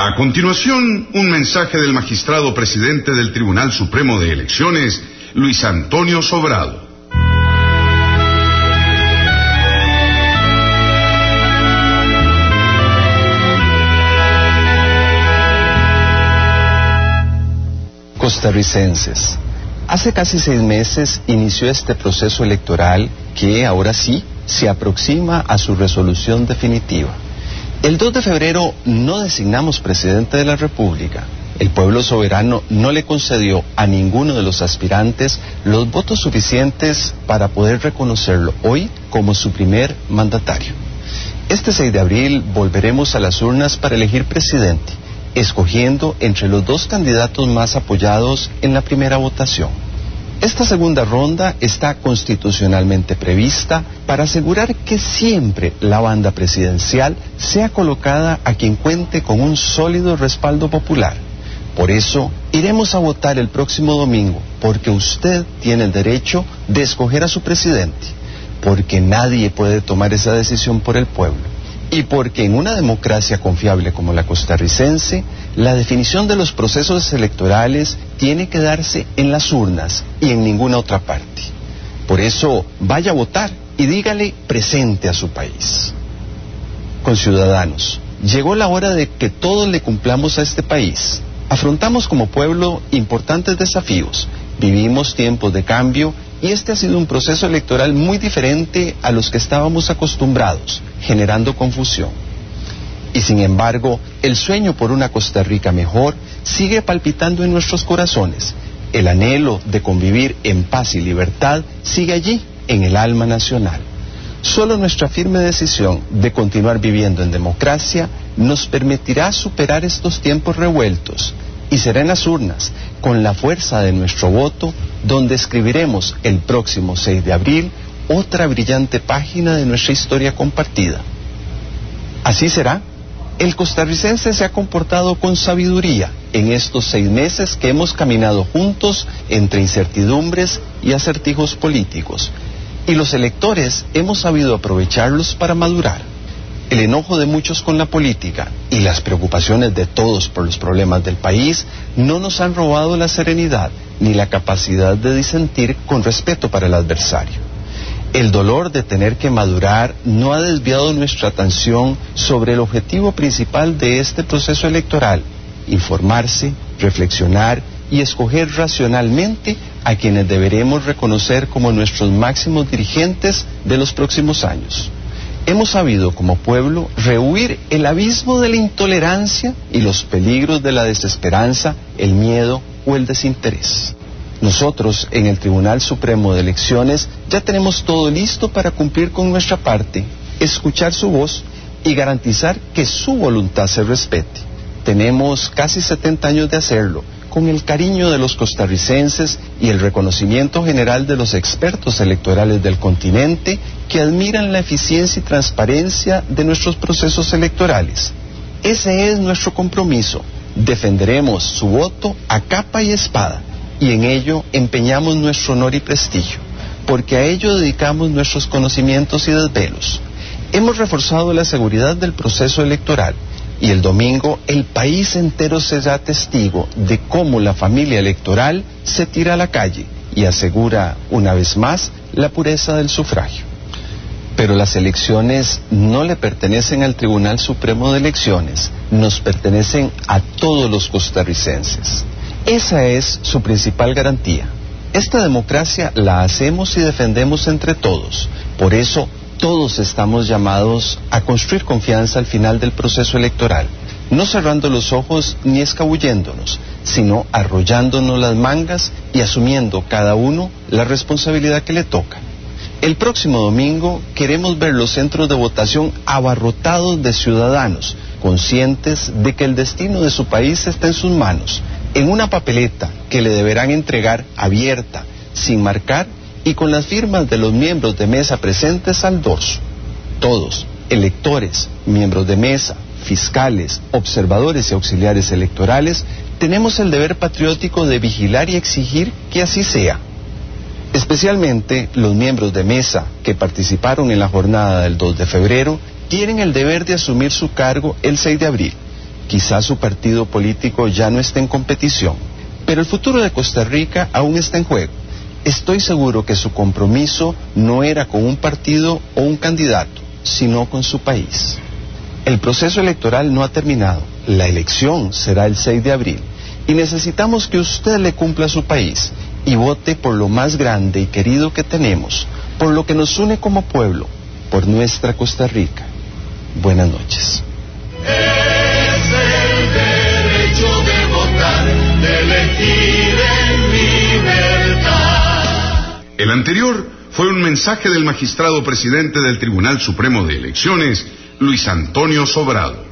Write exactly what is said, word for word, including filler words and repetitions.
A continuación, un mensaje del magistrado presidente del Tribunal Supremo de Elecciones, Luis Antonio Sobrado. Costarricenses, hace casi seis meses inició este proceso electoral que ahora sí se aproxima a su resolución definitiva. El dos de febrero no designamos presidente de la República. El pueblo soberano no le concedió a ninguno de los aspirantes los votos suficientes para poder reconocerlo hoy como su primer mandatario. Este seis de abril volveremos a las urnas para elegir presidente, escogiendo entre los dos candidatos más apoyados en la primera votación. Esta segunda ronda está constitucionalmente prevista para asegurar que siempre la banda presidencial sea colocada a quien cuente con un sólido respaldo popular. Por eso, iremos a votar el próximo domingo, porque usted tiene el derecho de escoger a su presidente, porque nadie puede tomar esa decisión por el pueblo. Y porque en una democracia confiable como la costarricense, la definición de los procesos electorales tiene que darse en las urnas y en ninguna otra parte. Por eso, vaya a votar y dígale presente a su país. Conciudadanos, llegó la hora de que todos le cumplamos a este país. Afrontamos como pueblo importantes desafíos, vivimos tiempos de cambio y este ha sido un proceso electoral muy diferente a los que estábamos acostumbrados, generando confusión. Y sin embargo, el sueño por una Costa Rica mejor sigue palpitando en nuestros corazones. El anhelo de convivir en paz y libertad sigue allí, en el alma nacional. Solo nuestra firme decisión de continuar viviendo en democracia nos permitirá superar estos tiempos revueltos. Y será en las urnas, con la fuerza de nuestro voto, donde escribiremos el próximo seis de abril otra brillante página de nuestra historia compartida. Así será. El costarricense se ha comportado con sabiduría en estos seis meses que hemos caminado juntos entre incertidumbres y acertijos políticos. Y los electores hemos sabido aprovecharlos para madurar. El enojo de muchos con la política y las preocupaciones de todos por los problemas del país no nos han robado la serenidad ni la capacidad de disentir con respeto para el adversario. El dolor de tener que madurar no ha desviado nuestra atención sobre el objetivo principal de este proceso electoral: informarse, reflexionar y escoger racionalmente a quienes deberemos reconocer como nuestros máximos dirigentes de los próximos años. Hemos sabido como pueblo rehuir el abismo de la intolerancia y los peligros de la desesperanza, el miedo o el desinterés. Nosotros, en el Tribunal Supremo de Elecciones, ya tenemos todo listo para cumplir con nuestra parte, escuchar su voz y garantizar que su voluntad se respete. Tenemos casi setenta años de hacerlo, con el cariño de los costarricenses y el reconocimiento general de los expertos electorales del continente que admiran la eficiencia y transparencia de nuestros procesos electorales. Ese es nuestro compromiso. Defenderemos su voto a capa y espada y en ello empeñamos nuestro honor y prestigio, porque a ello dedicamos nuestros conocimientos y desvelos. Hemos reforzado la seguridad del proceso electoral. Y el domingo el país entero será testigo de cómo la familia electoral se tira a la calle y asegura una vez más la pureza del sufragio. Pero las elecciones no le pertenecen al Tribunal Supremo de Elecciones, nos pertenecen a todos los costarricenses. Esa es su principal garantía. Esta democracia la hacemos y defendemos entre todos. Por eso, todos estamos llamados a construir confianza al final del proceso electoral, no cerrando los ojos ni escabulléndonos, sino arrollándonos las mangas y asumiendo cada uno la responsabilidad que le toca. El próximo domingo queremos ver los centros de votación abarrotados de ciudadanos, conscientes de que el destino de su país está en sus manos, en una papeleta que le deberán entregar abierta, sin marcar, y con las firmas de los miembros de mesa presentes al dorso. Todos, electores, miembros de mesa, fiscales, observadores y auxiliares electorales, tenemos el deber patriótico de vigilar y exigir que así sea. Especialmente los miembros de mesa que participaron en la jornada del dos de febrero tienen el deber de asumir su cargo el seis de abril. Quizás su partido político ya no esté en competición, pero el futuro de Costa Rica aún está en juego. Estoy seguro que su compromiso no era con un partido o un candidato, sino con su país. El proceso electoral no ha terminado. La elección será el seis de abril y necesitamos que usted le cumpla a su país y vote por lo más grande y querido que tenemos, por lo que nos une como pueblo, por nuestra Costa Rica. Buenas noches. Es el derecho de votar, de elegir en libertad. El anterior fue un mensaje del magistrado presidente del Tribunal Supremo de Elecciones, Luis Antonio Sobrado.